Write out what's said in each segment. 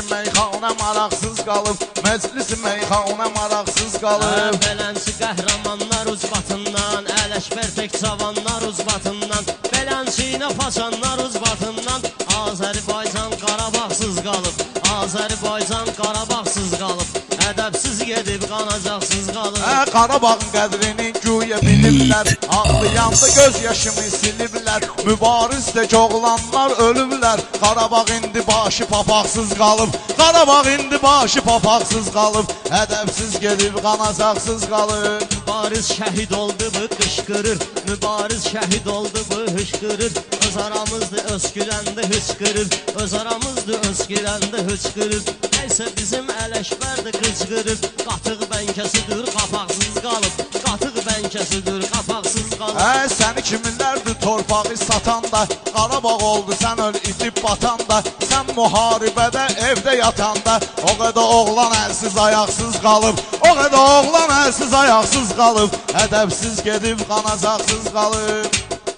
meyxana maraqsız qalıb, məclisi meyxana maraqsız qalıb. Belənçi qəhrəmanlar ucbatından, Ələkbər tək cavanlar ucbatından, Belənçinə paçanlar ucbatından, Azərbaycan Qarabağsız qalıb, Azərbaycan Qarabağsız qalıb, ədəbsiz gedib qanacaqsız qalıb. Qarabağın qədrini güya biliblər, ağlayanda göz yaşımı siliblər, mübarizdə oğlanlar ölüblər. Qarabağ indi başı papaqsız qalıb, Qarabağ indi başı papaqsız qalıb, ədəbsiz gedib qanacaqsız qalıb. Mübariz şəhid oldu bu qışqırır, mübariz şəhid oldu bu hışqırır, öz aramızdı öskürəndə hıçqırır, öz aramızdı öskürəndə hıçqırır. Nəysə bizim Ələkbərdir qıçqırır, qatıq bənkəsidir qapaqsız qalıb, qatıq bənkəsidir qapaqsız qalıb. Səni kiminlərdir torpağı satanda, Qarabağ oldu sən öl itib batanda, sən müharibədə evdə yatanda, o qədər oğlan əlsiz ayaqsız qalıb, o qədər oğlan əlsiz ayaqsız qalıb, ədəbsiz gedib qanacaqsız qalıb.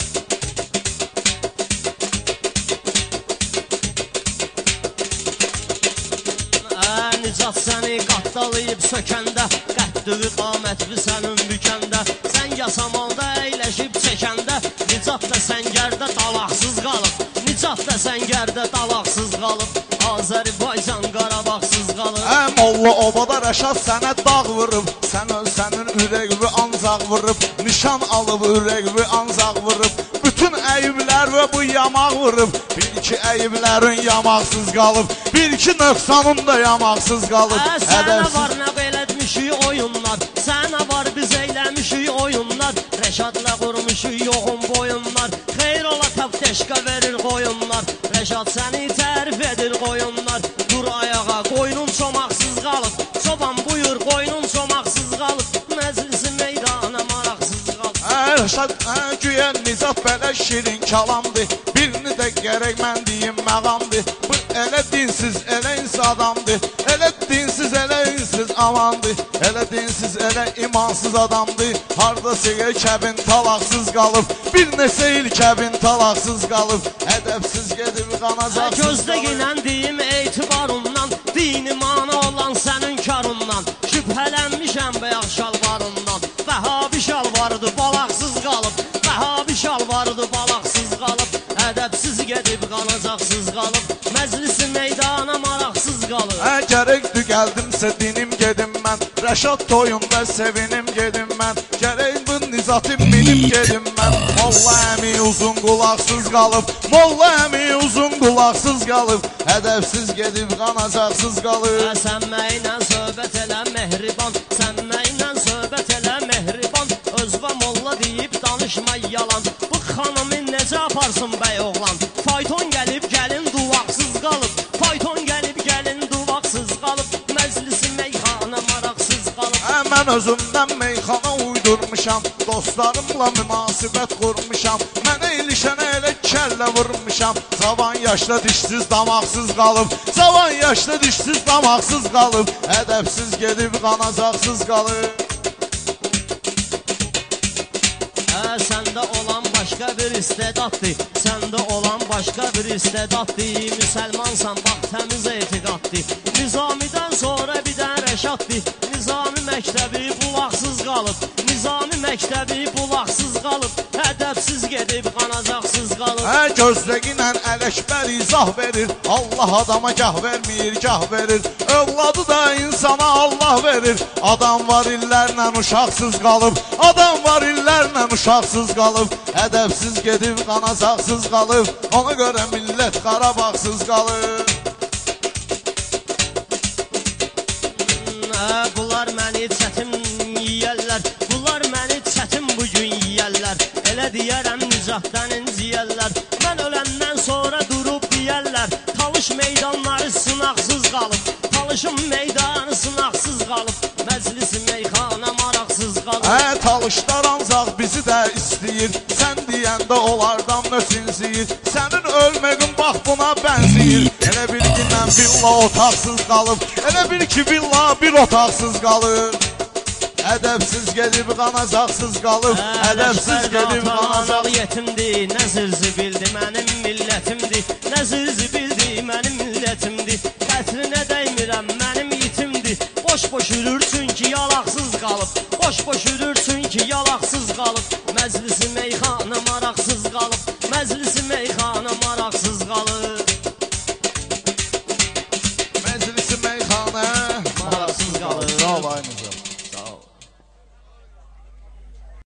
Nicat səni qatdalayıb sökəndə, qəddüqü qamətli sənin bükəndə, sən yasamalda əyləşib çəkəndə, Nicat da səngərdə dalaqsız qalıb, Nicat da səngərdə dalaqsız qalıb, Azərbaycan Qarabağsız qalıb. Molla obada Rəşad sənə dağ vurub, sən ölsənin ürəqvi ancaq vurub, nişan alıb ürəqvi ancaq vurub, bütün əyiblər və bu yamaq vurub, bir iki əyiblərin yamaqsız qalıb, bir iki nöqsanın da yamaqsız qalıb. Sənə var nə elətmişik oyunlar, sənə var biz eyləmişik oyunlar, Rəşadla qurmuşuk yoğun boyunlar, xeyr ola təfteşqa verir qoyunlar, Rəşad səni tərif edir qoyunlar, dur ayağa qoyunun çomaqsız qalıb, çoban buyur qoyunun çomaqsız qalıb, məclisi meydana maraqsız qalıb. Rəşad güya Nicat belə şirin kalamdır, birini də gərək mən deyim məqamdır, bu elə dinsiz, elə adamdır, elə dinsiz, elə insiz amandır, elə dinsiz, elə imansız adamdır, harda siqə kəbin talaqsız qalıb, bir neçə il kəbin talaqsız qalıb, ədəbsiz gedib qanacaqsız qalıb. Gözdə ginən deyim etibarından, dini mana olan sənin karından, şübhələnmişəm bəyaq şalvarından, Vəhabi şalvardı balaqsız qalıb, Vəhabi şalvardı balaqsız qalıb, ədəbsiz gedib qanacaqsız qalıb, məclisi meydana maraqsız qalıb. Gərəkdir gəldimsə dinim gedim mən, Rəşad toyunda sevinim gedim mən, gərək bu Nizatim benim gedim mən. Molla əmi uzun qulaqsız qalıb, Molla əmi uzun qulaqsız qalıb, ədəbsiz gedib qanacaqsız qalıb. Sən mənlə söhbət elə mehriban, sən mənlə söhbət elə mehriban, özbə molla deyib danışma yalan, bu xanımı necə aparsın bəy oğlan, fayton gəlib gəlin duvaqsız qalıb, fayton gəlib gəlin duvaqsız qalıb, məclisi meyxana maraqsız qalıb. Mən özümdən meyxana uydurmuşam, dostlarımla münasibət qurmuşam, mənə ilişənə elə kəllə vurmuşam, cavan yaşda dişsiz damaqsız qalıb, cavan yaşda dişsiz damaqsız qalıb, ədəbsiz gedib qanacaqsız qalıb. Səndə olan başqa bir istedaddır, səndə olan başqa bir istedaddır, müsəlmansan bax təmiz etiqaddır, Nizamidən sonra bir dən Rəşaddır, Nizami məktəbi bulaqsız qalıb, Nizami məktəbi bulaqsız qalıb, ədəbsiz gedib qanacaqsız qalıb. Gözləginən Ələkbər izah verir, Allah adama gah vermir, gah verir, övladı da insana Allah verir, adam var illərlə uşaqsız qalıb, adam var illərlə uşaqsız qalıb, ədəbsiz gedib qanacaqsız qalıb, ona görə millət Qarabağsız qalıb. Bunlar məni çətin yiyərlər, bunlar məni çətin bugün yiyərlər, elə deyərəm Nicatdan inciyərlər, mən öləndən sonra durub deyərlər, Talış meydanları sınaqsız qalıb, Talışın meydanı sınaqsız qalıb, məclisi meyxana maraqsız qalıb. Talışlar ancaq bizi də istəyir, sən deyəndə onlardan nösinsiyir, sənin ölməqin bax buna bənziyir, elə bir ki mən villa otaqsız qalıb, elə bir ki villa bir otaqsız qalıb, ədəbsiz gedib qanacaqsız qalıb, ədəbsiz gedib qanacaq. Yetimdir, nəzirzi bildi mənim millətimdir, nəzirzi bildi mənim millətimdir, qətrinə boş yürür çünki yalaqsız qalıb. Boş yürür çünki yalaqsız qalıb. Məclisi meyxana maraqsız qalıb. Məclisi meyxana maraqsız qalıb.